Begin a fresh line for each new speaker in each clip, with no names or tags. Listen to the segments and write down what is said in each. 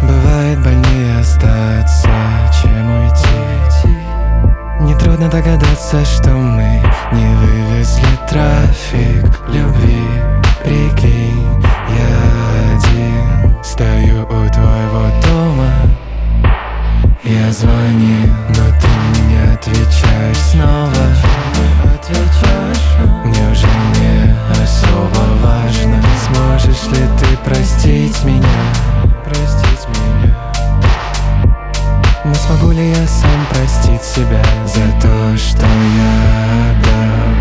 Бывает больнее остаться, чем уйти. Нетрудно догадаться, что мы не вывезли трафик любви. Прикинь, я один стою у твоего дома. Я звоню, но ты мне не отвечаешь снова. Мне уже не особо важно, сможешь ли ты простить меня. Но смогу ли я сам простить себя за то, что я отдал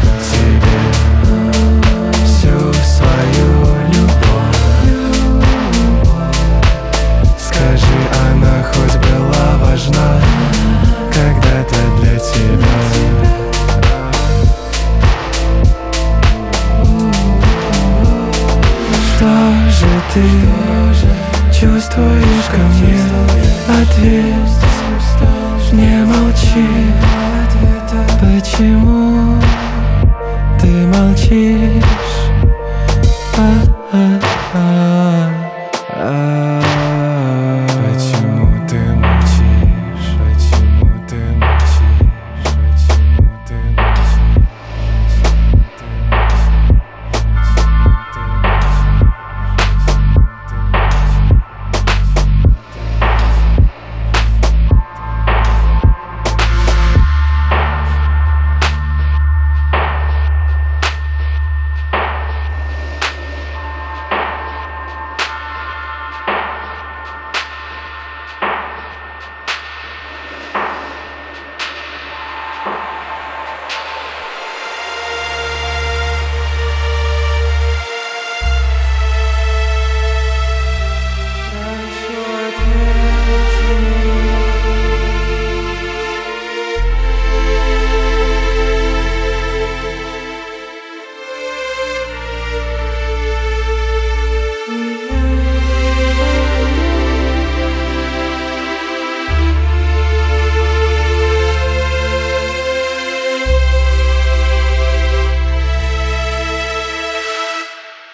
тебе всю свою любовь? Скажи, она хоть была важна когда-то для тебя? Что же ты чувствуешь ко мне? Ответь, не молчи. Почему ты молчишь?